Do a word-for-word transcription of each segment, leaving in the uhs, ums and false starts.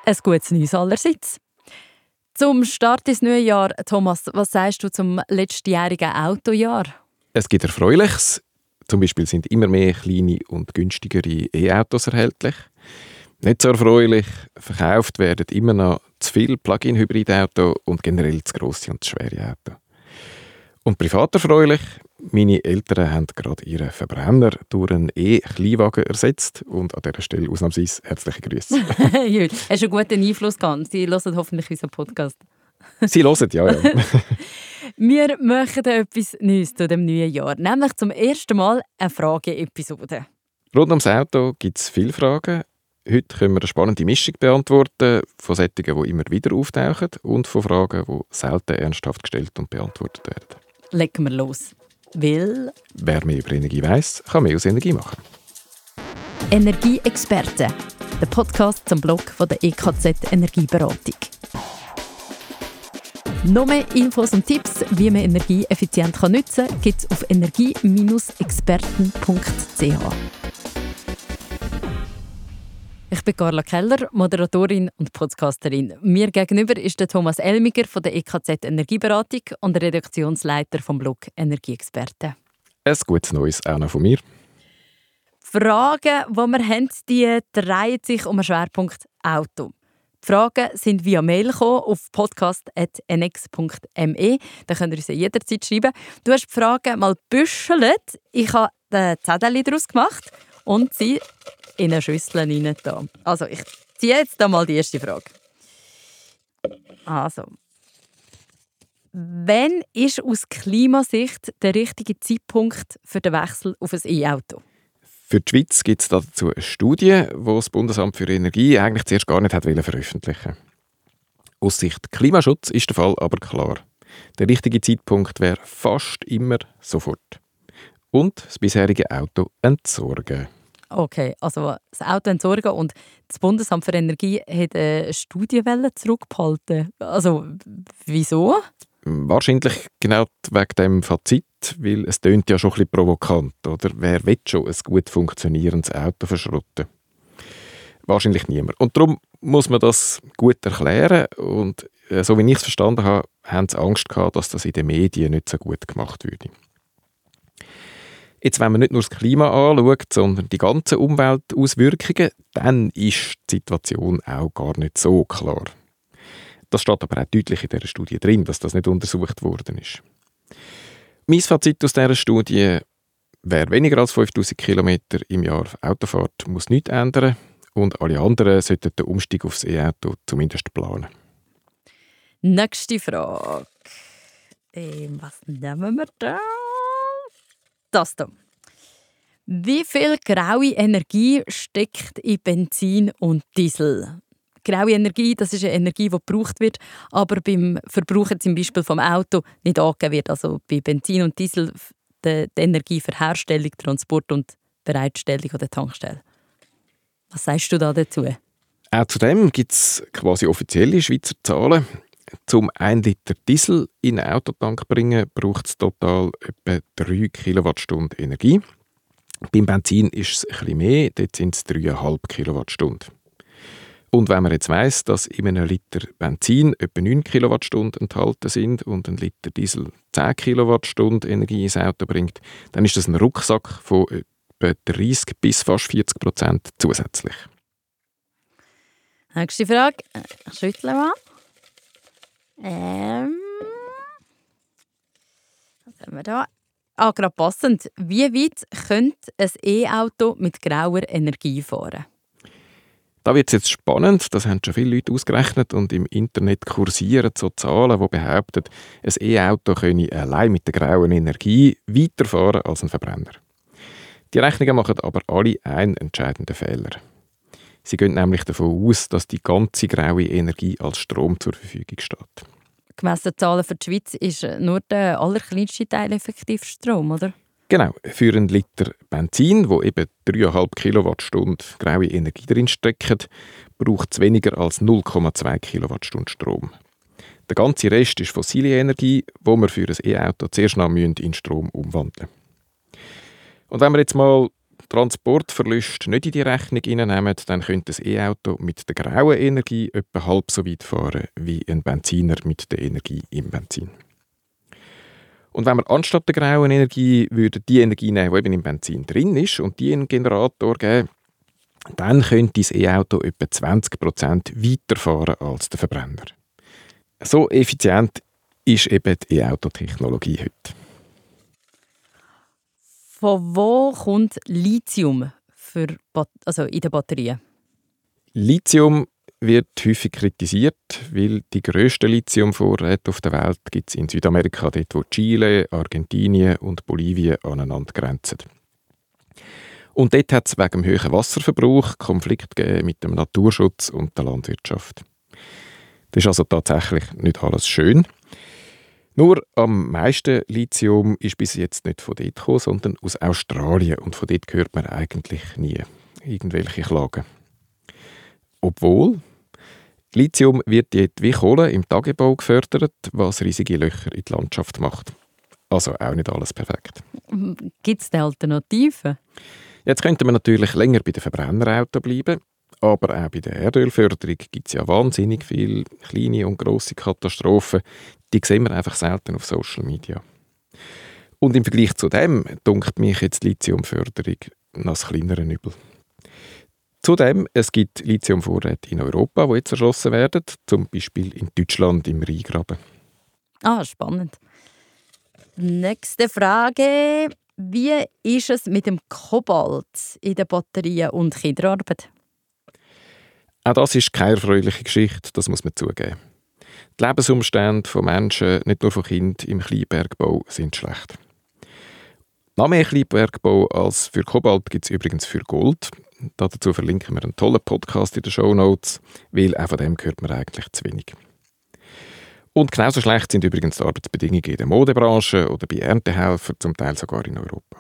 Ein gutes Neues allerseits. Zum Start ins neue Jahr, Thomas, was sagst du zum letztjährigen Autojahr? Es gibt Erfreuliches. Zum Beispiel sind immer mehr kleine und günstigere E-Autos erhältlich. Nicht so erfreulich, verkauft werden immer noch zu viele Plug-in-Hybrid-Autos und generell zu grosse und zu schwere Autos. Und privat erfreulich, meine Eltern haben gerade ihren Verbrenner durch einen E-Kleinwagen ersetzt und an dieser Stelle ausnahmsweise herzliche Grüße. Jül, hast du einen guten Einfluss gehabt? Sie hören hoffentlich unseren Podcast. Sie hören, ja, ja. Wir machen etwas Neues zu dem neuen Jahr, nämlich zum ersten Mal eine Frage-Episode. Rund ums Auto gibt es viele Fragen. Heute können wir eine spannende Mischung beantworten, von solchen, die immer wieder auftauchen und von Fragen, die selten ernsthaft gestellt und beantwortet werden. Legen wir los. Weil wer mehr über Energie weiss, kann mehr aus Energie machen. Energieexperten, der Podcast zum Blog von der E K Z Energieberatung. Noch mehr Infos und Tipps, wie man Energie effizient nutzen kann, gibt es auf energie experten punkt c h. Ich bin Carla Keller, Moderatorin und Podcasterin. Mir gegenüber ist der Thomas Elmiger von der E K Z Energieberatung und der Redaktionsleiter vom Blog Energieexperten. Ein gutes Neues auch noch von mir. Die Fragen, die wir haben, die drehen sich um den Schwerpunkt Auto. Die Fragen sind via Mail gekommen auf podcast at n x punkt m e. Da könnt ihr uns jederzeit schreiben. Du hast die Fragen mal gebüschelt. Ich habe den Zettel daraus gemacht und sie in eine Schüssel rein da. Also, ich ziehe jetzt da mal die erste Frage. Also. Wann ist aus Klimasicht der richtige Zeitpunkt für den Wechsel auf ein E-Auto? Für die Schweiz gibt es dazu eine Studie, die das Bundesamt für Energie eigentlich zuerst gar nicht hat veröffentlichen. Aus Sicht Klimaschutz ist der Fall aber klar. Der richtige Zeitpunkt wäre fast immer sofort. Und das bisherige Auto entsorgen. Okay, also das Auto entsorgen und das Bundesamt für Energie hat eine Studie zurückgehalten. Also, wieso? Wahrscheinlich genau wegen dem Fazit, weil es tönt ja schon ein bisschen provokant, oder? Wer will schon ein gut funktionierendes Auto verschrotten? Wahrscheinlich niemand. Und darum muss man das gut erklären und äh, so wie ich es verstanden habe, haben sie Angst gehabt, dass das in den Medien nicht so gut gemacht würde. Jetzt, wenn man nicht nur das Klima anschaut, sondern die ganzen Umweltauswirkungen, dann ist die Situation auch gar nicht so klar. Das steht aber auch deutlich in dieser Studie drin, dass das nicht untersucht worden ist. Mein Fazit aus dieser Studie: Wer weniger als fünftausend Kilometer im Jahr Autofahrt, muss nichts ändern und alle anderen sollten den Umstieg aufs E-Auto zumindest planen. Nächste Frage. Ähm, was nehmen wir da? Das hier. Wie viel graue Energie steckt in Benzin und Diesel? Graue Energie, das ist eine Energie, die gebraucht wird, aber beim Verbrauch zum Beispiel vom Auto nicht angegeben wird. Also bei Benzin und Diesel die, die Energie für Herstellung, Transport und Bereitstellung an der Tankstelle. Was sagst du da dazu? Auch zu dem gibt es quasi offizielle Schweizer Zahlen. Um ein Liter Diesel in einen Autotank zu bringen, braucht es total etwa drei Kilowattstunden Energie. Beim Benzin ist es etwas mehr, dort sind es drei Komma fünf Kilowattstunden. Und wenn man jetzt weiss, dass in einem Liter Benzin etwa neun Kilowattstunden enthalten sind und ein Liter Diesel zehn Kilowattstunden Energie ins Auto bringt, dann ist das ein Rucksack von etwa dreißig bis fast vierzig Prozent zusätzlich. Nächste Frage. Ich schüttle mal. Ähm. Was haben wir da? Ah, gerade passend. Wie weit könnte ein E-Auto mit grauer Energie fahren? Da wird es jetzt spannend, das haben schon viele Leute ausgerechnet und im Internet kursieren so Zahlen, die behaupten, ein E-Auto könne allein mit der grauen Energie weiterfahren als ein Verbrenner. Die Rechnungen machen aber alle einen entscheidenden Fehler. Sie gehen nämlich davon aus, dass die ganze graue Energie als Strom zur Verfügung steht. Gemäss den Zahlen für die Schweiz ist nur der allerkleinste Teil effektiv Strom, oder? Genau, für einen Liter Benzin, wo eben drei Komma fünf Kilowattstunden graue Energie drin steckt, braucht es weniger als null Komma zwei Kilowattstunden Strom. Der ganze Rest ist fossile Energie, die wir für ein E-Auto zuerst noch in Strom umwandeln müssen. Und wenn wir jetzt mal Transportverluste nicht in die Rechnung hineinnehmen, dann könnte ein E-Auto mit der grauen Energie etwa halb so weit fahren wie ein Benziner mit der Energie im Benzin. Und wenn wir anstatt der grauen Energie würde die Energie nehmen, die eben im Benzin drin ist, und die in den Generator geben, dann könnte das E-Auto etwa zwanzig Prozent weiterfahren als der Verbrenner. So effizient ist eben die E-Auto-Technologie heute. Von wo kommt Lithium für Bat- also in den Batterien? Lithium wird häufig kritisiert, weil die grössten Lithiumvorräte auf der Welt gibt es in Südamerika, dort wo Chile, Argentinien und Bolivien aneinander grenzen. Und dort hat es wegen dem hohen Wasserverbrauch Konflikte gegeben mit dem Naturschutz und der Landwirtschaft. Das ist also tatsächlich nicht alles schön. Nur am meisten Lithium ist bis jetzt nicht von dort gekommen, sondern aus Australien. Und von dort hört man eigentlich nie irgendwelche Klagen. Obwohl, Lithium wird jetzt wie Kohle im Tagebau gefördert, was riesige Löcher in die Landschaft macht. Also auch nicht alles perfekt. Gibt es Alternativen? Jetzt könnte man natürlich länger bei den Verbrennerautos bleiben, aber auch bei der Erdölförderung gibt es ja wahnsinnig viele kleine und grosse Katastrophen. Die sehen wir einfach selten auf Social Media. Und im Vergleich zu dem dunkt mich jetzt die Lithiumförderung noch das kleinere Übel. Zudem, es gibt Lithiumvorräte in Europa, die jetzt erschlossen werden, zum Beispiel in Deutschland im Rheingraben. Ah, spannend. Nächste Frage. Wie ist es mit dem Kobalt in den Batterien und Kinderarbeit? Auch das ist keine erfreuliche Geschichte, das muss man zugeben. Die Lebensumstände von Menschen, nicht nur von Kindern im Kleinbergbau, sind schlecht. Noch mehr Kleinbergbau als für Kobalt gibt es übrigens für Gold. Dazu verlinken wir einen tollen Podcast in den Shownotes, weil auch von dem hört man eigentlich zu wenig. Und genauso schlecht sind übrigens die Arbeitsbedingungen in der Modebranche oder bei Erntehelfern, zum Teil sogar in Europa.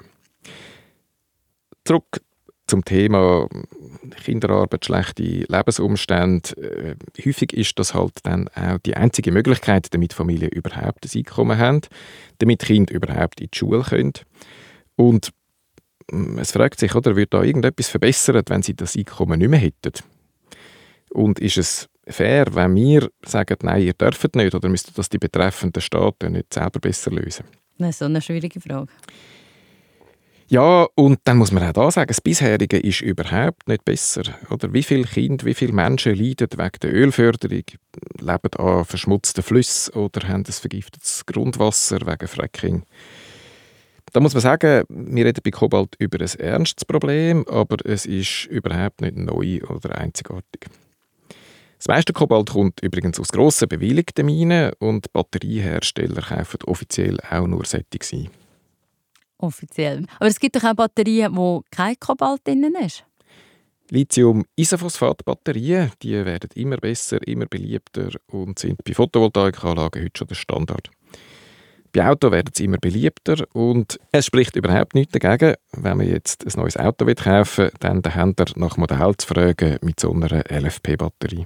Zurück zum Thema Kinderarbeit, schlechte Lebensumstände. Äh, häufig ist das halt dann auch die einzige Möglichkeit, damit Familien überhaupt ein Einkommen haben, damit Kinder überhaupt in die Schule können. Und es fragt sich, oder, wird da irgendetwas verbessert, wenn sie das Einkommen nicht mehr hätten? Und ist es fair, wenn wir sagen, nein, ihr dürft nicht, oder müssten das die betreffenden Staaten nicht selber besser lösen? Das ist so eine schwierige Frage. Ja, und dann muss man auch da sagen, das bisherige ist überhaupt nicht besser. Oder wie viele Kinder, wie viele Menschen leiden wegen der Ölförderung, leben an verschmutzten Flüssen oder haben ein vergiftetes Grundwasser wegen Fracking. Da muss man sagen, wir reden bei Kobalt über ein ernstes Problem, aber es ist überhaupt nicht neu oder einzigartig. Das meiste Kobalt kommt übrigens aus grossen, bewilligten Minen und Batteriehersteller kaufen offiziell auch nur solche ein. Offiziell. Aber es gibt doch auch Batterien, wo kein Kobalt drin ist. Lithium-Isophosphat-Batterien, die werden immer besser, immer beliebter und sind bei Photovoltaikanlagen heute schon der Standard. Bei Autos werden sie immer beliebter und es spricht überhaupt nichts dagegen, wenn man jetzt ein neues Auto kaufen will, dann den Händler nach Modell zu fragen mit so einer L F P-Batterie.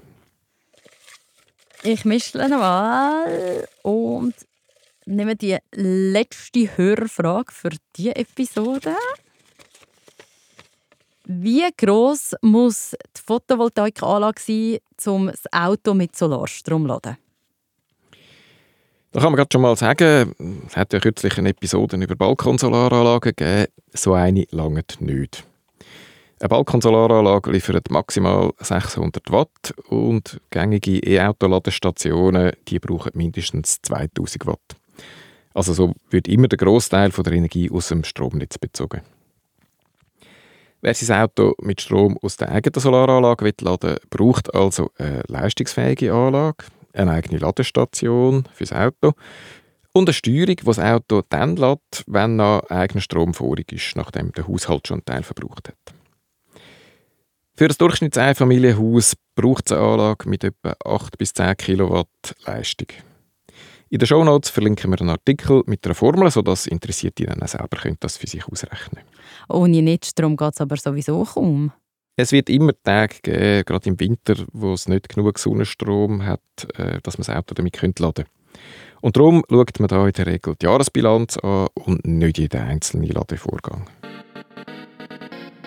Ich mische nochmal und nehme die letzte Hörerfrage für diese Episode. Wie gross muss die Photovoltaikanlage sein, um das Auto mit Solarstrom zu laden? Da kann man gerade schon mal sagen, es hat ja kürzlich eine Episode über Balkonsolaranlagen gegeben, so eine langt nicht. Eine Balkonsolaranlage liefert maximal sechshundert Watt und gängige E-Auto-Ladestationen die brauchen mindestens zweitausend Watt. Also so wird immer der Grossteil der Energie aus dem Stromnetz bezogen. Wer sein Auto mit Strom aus der eigenen Solaranlage laden will, braucht also eine leistungsfähige Anlage, eine eigene Ladestation für das Auto und eine Steuerung, die das Auto dann lädt, wenn noch eigener Strom vorig ist, nachdem der Haushalt schon einen Teil verbraucht hat. Für ein Durchschnitts-Einfamilienhaus braucht es eine Anlage mit etwa acht bis zehn Kilowatt Leistung. In den Shownotes verlinken wir einen Artikel mit einer Formel, sodass Interessierte dann selber können das für sich ausrechnen können. Ohne Netzstrom geht es aber sowieso kaum. Es wird immer Tage geben, gerade im Winter, wo es nicht genug Sonnenstrom hat, dass man das Auto damit laden könnte. Und darum schaut man da in der Regel die Jahresbilanz an und nicht jeden einzelnen Ladevorgang.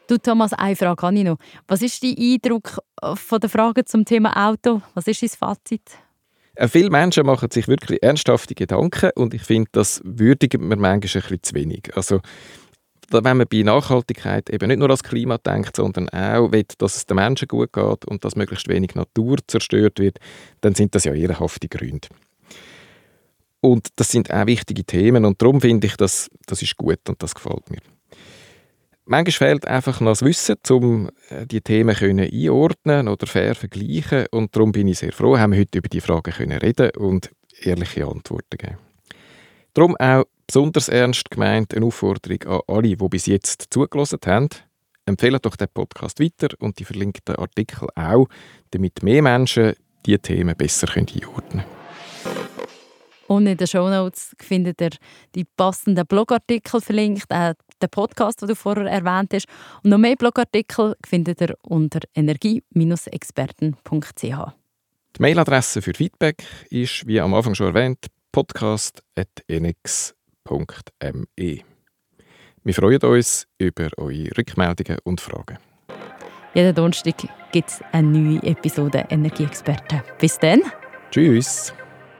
Du Thomas, eine Frage habe ich noch. Was ist dein Eindruck von der Frage zum Thema Auto? Was ist dein Fazit? Äh, viele Menschen machen sich wirklich ernsthafte Gedanken und ich finde, das würdigt man manchmal ein bisschen zu wenig. Also, wenn man bei Nachhaltigkeit eben nicht nur ans Klima denkt, sondern auch will, dass es den Menschen gut geht und dass möglichst wenig Natur zerstört wird, dann sind das ja ehrenhafte Gründe. Und das sind auch wichtige Themen und darum finde ich, dass das ist gut und das gefällt mir. Manchmal fehlt einfach noch das Wissen, um die Themen einordnen oder fair vergleichen und darum bin ich sehr froh, haben wir heute über die Fragen können reden und ehrliche Antworten geben. Darum auch besonders ernst gemeint eine Aufforderung an alle, die bis jetzt zugelassen haben. Empfehlen doch den Podcast weiter und die verlinkten Artikel auch, damit mehr Menschen diese Themen besser einordnen können. Und in den Shownotes findet ihr die passenden Blogartikel verlinkt, auch den Podcast, den du vorher erwähnt hast. Und noch mehr Blogartikel findet ihr unter energie Bindestrich experten punkt c h. Die Mailadresse für Feedback ist, wie am Anfang schon erwähnt, podcast at enex punkt m e. Wir freuen uns über eure Rückmeldungen und Fragen. Jeden Donnerstag gibt es eine neue Episode Energieexperten. Bis dann. Tschüss.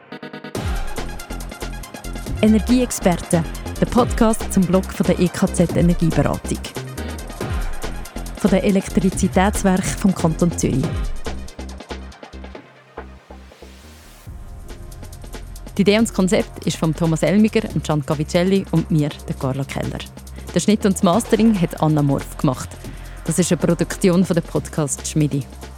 Energieexperten, der Podcast zum Blog von der E K Z Energieberatung. Von den Elektrizitätswerken vom Kanton Zürich. Die Idee und das Konzept ist von Thomas Elmiger, Gian Cavicelli und mir, der Carla Keller. Der Schnitt und das Mastering hat Anna Morf gemacht. Das ist eine Produktion von der Podcast Schmidi.